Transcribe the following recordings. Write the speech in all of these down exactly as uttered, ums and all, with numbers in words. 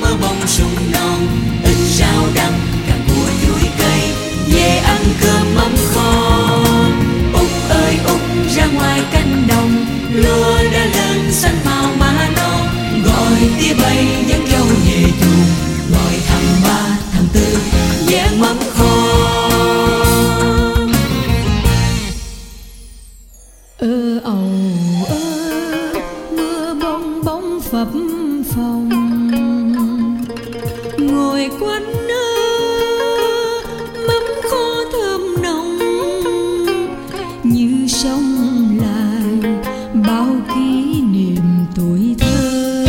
mơ bông súng non, ít rau đắng càng của chuối cây, về ăn cơm mắm kho. Út ơi Út ra ngoài cánh đồng, lúa đã lên xanh màu má non, gọi tia bay dẫn dâu về chuồng, gọi thằng ba thằng tư dán mắm kho. Ơ ầu ơ mưa bông bông phập phồng, ngồi quanh mắm kho thơm nồng, như sông lại bao kỷ niệm tuổi thơ.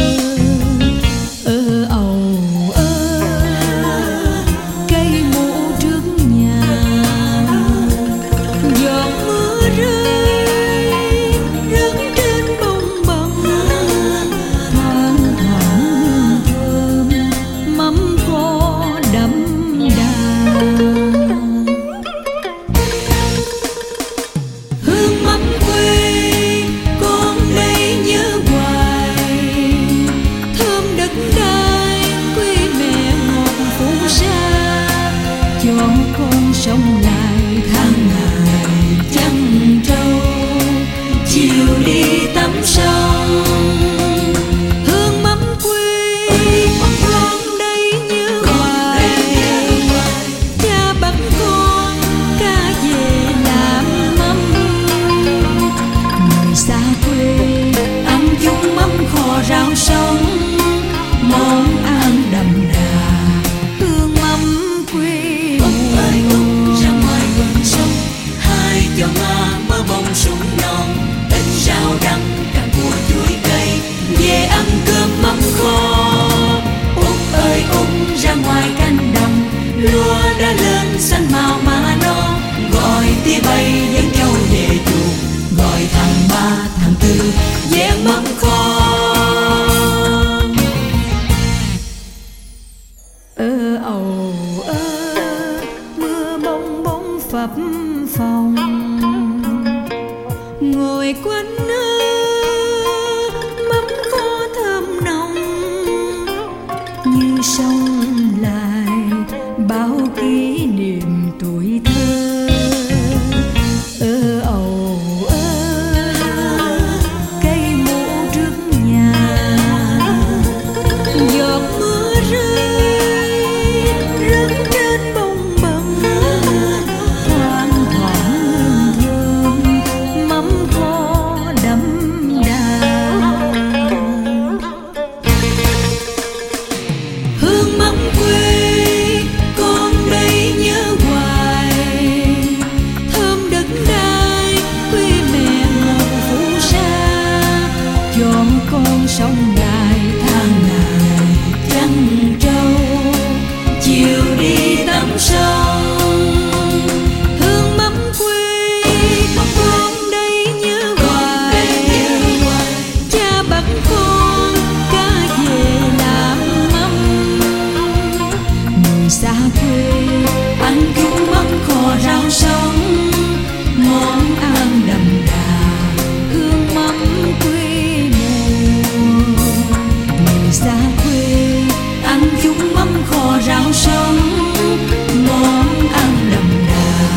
Ơ ầu ơ cây mũ trước nhà, giọt mưa rơi rớt trên bông bông, thoang thoảng thơm mắm kho đậm đà. Hương mắm quê con đây nhớ hoài, thơm đất đai quê mẹ ngọt phù sa, cho con sống lại tháng ngày trăng trâu, chiều đi tắm sông. Hương mắm quê con đây nhớ hoài, cha bắt con ca về làm mắm. Người xa quê ăn chung mắm kho rau sống, món ăn đậm đà hương mắm quê. Út ơi Út ra ngoài bờ sông, hai cho ngà mơ bông súng non, ít rau đắng càng của chuối cây, về ăn cơm mắm kho. Út ơi Út ra ngoài cánh đồng, lúa đã lên xanh màu má non, gọi tia bay dẫn trâu về chuồng, gọi thằng ba thằng tư dán mắm kho. Ơ ầu ơ mưa bông bông phập phồng, ngồi quanh mắm kho thơm nồng, như sông lại bao kỷ niệm tuổi thơ. Ơ ầu ơ cây mũ trước nhà, giọt mưa rơi rớt trên bông bông, thoang thoảng hương thơm mắm kho đậm đà. Hương mắm quê con đây nhớ hoài, thơm đất đai quê mẹ ngọt phù sa, cho con sống lại tháng ngày trăng trâu, chiều đi tắm sông. Hương mắm quê con đây nhớ hoài, cha bắt con ca về làm mắm. Người xa quê ăn chung mắm kho rau sống, món ăn đậm đà hương mắm quê mùa. Người xa quê ăn chung mắm kho rau sống, món ăn đậm đà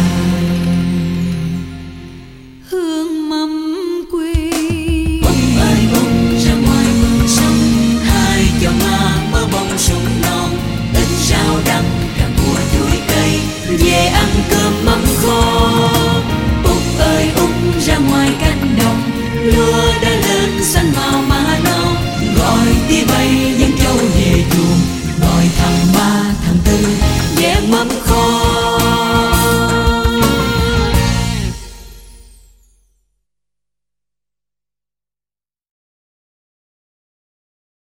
hương mắm quê. Út ơi Út ra ngoài bờ sông, hai cho ngà mơ bông súng non, ít rau đắng càng của chuối cây, về ăn cơm mắm kho. Út ơi Út ra ngoài cánh đồng, lúa đã lên xanh màu má non, gọi tia bay dẫn trâu về chuồng, gọi thằng ba thằng tư dán mắm kho.